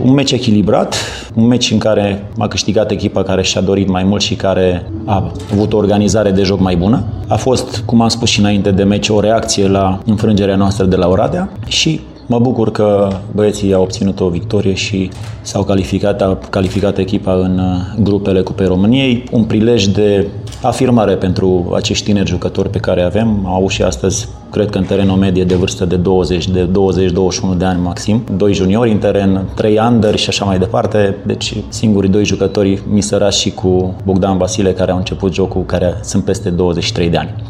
un meci echilibrat, un meci în care a câștigat echipa care și-a dorit mai mult și care a avut o organizare de joc mai bună. A fost, cum am spus și înainte de meci, o reacție la înfrângerea noastră de la Oradea și mă bucur că băieții au obținut o victorie și a calificat echipa în grupele Cupei României. Un prilej de afirmare pentru acești tineri jucători pe care avem. Au și astăzi, cred că în teren o medie de vârstă de 20-21 de ani maxim. 2 juniori în teren, 3 under și așa mai departe. Deci singurii 2 jucători, Misăraș și cu Bogdan Vasile, care au început jocul, care sunt peste 23 de ani.